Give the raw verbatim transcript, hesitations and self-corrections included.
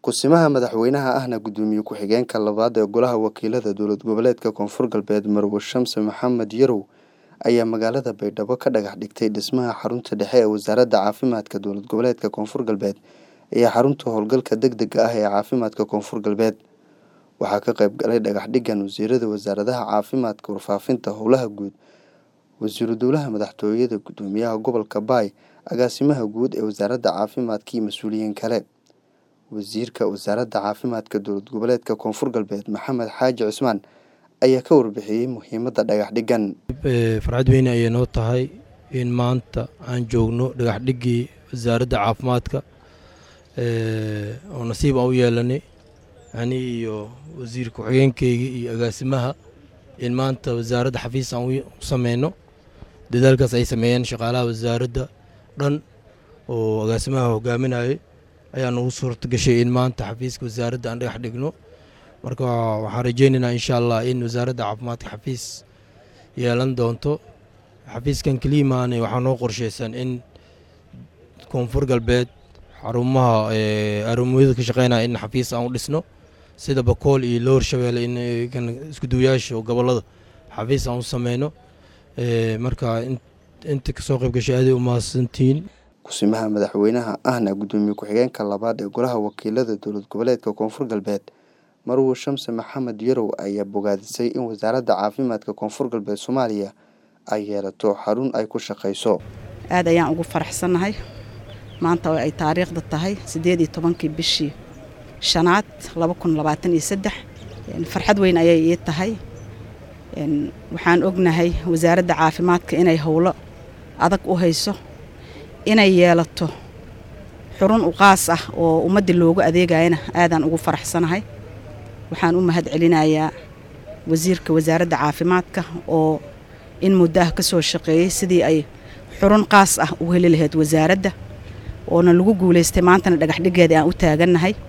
Kusimaha madaxweynaha ahna gudoomiye ku-xigeenka labaad ee golaha wakiilada dowlad goboleedka Koonfur Galbeed Marwo Shamse Maxamed Yarow ayaa magaalada Baydhabo ka dhagax dhigtay dhismaha xarunta dhexe ee wasaaradda caafimaadka dowlad goboleedka Koonfur Galbeed iyo xarunta howlgalka degdega ah ee caafimaadka Koonfur Galbeed. Waxaa ka qayb galay dhagax dhigan wasiirada wasaaradaha caafimaadka, warfaafinta, howlaha guud, wasiiru dowlaha madaxtooyada, gudoomiyaha gobolka Baay, agaasimaha guud ee wasaaradda caafimaadka iyo mas'uuliyiin kale. Wasiirka wasaaradda caafimaadka dowlad goboleedka Koonfur Galbeed Maxamed Xaaji Cusmaan ayaa ka warbixiyay muhiimadda dhagax dhigan. farxad weyn ayay noo tahay in maanta aan joogno dhagax dhigii wasaaradda caafimaadka ee oo nasiib u yeelanay ani iyo wasiir ku-xigeenkayga iyo agaasimaha in maanta wasaaradda xafiis aan u sameeyno. dadaalkaas ay sameeyeen shaqaalaha wasaaradda dhan oo agaasimaha hogaaminayay ayaa nagu suurta gashay in maanta xafiiska wasaaradda aan dhagax dhigno. marka waxaan rajaynaynaa insha Allah in wasaaradda caafimaadka xafiis yeelan doonto. xafiiskan kaliimaane waxaa noo qorsheysan in Koonfur Galbeed xarumaha ee arumada ka shaqeynaa in xafiis aan u dhisno sida Bakool iyo Lower Shabeelle in kan isku duuyaasha gobolada xafiis aan u sameeyno. ee marka inta ka soo qayb gashay aad u maasantiin. Kusimaha madaxweynaha ahna gudoomiye ku-xigeenka labaad ee golaha wakiilada dowlad goboleedka Koonfur Galbeed Marwo Shamse Maxamed Yarow ayaa bogaadisay in wasaaradda caafimaadka Koonfur Galbeed Soomaaliya ay yeelato xarun ay ku shaqeyso. aad ayaan ugu faraxsanahay maanta oo ay taariikhda tahay sideed iyo tobankii bishii shanaad laba kun labaatan iyo saddex. farxad weyn ayay ii tahay. waxaan ognahay wasaaradda caafimaadka inay howlo adag u hayso inay yeelato xarun u qaas ah oo ummadda loogu adeegayana aadaan ugu faraxsanahay. waxaan u mahad celinayaa wasiirka wasaaradda caafimaadka oo in muddo ah ka soo shaqeeyay sidii ay xarun qaas ah u heli lahayd wasaaradda oona lagu guuleystay maantana dhagax dhigeeda aan u taaganahay.